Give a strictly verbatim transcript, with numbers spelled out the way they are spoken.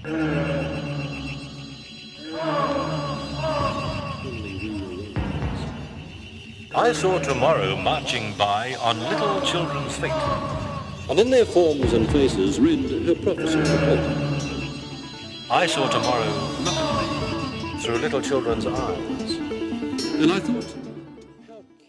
I saw tomorrow marching by on little children's feet. And in their forms and faces read her prophecy fulfilled. I saw tomorrow look at me through little children's eyes. And I thought,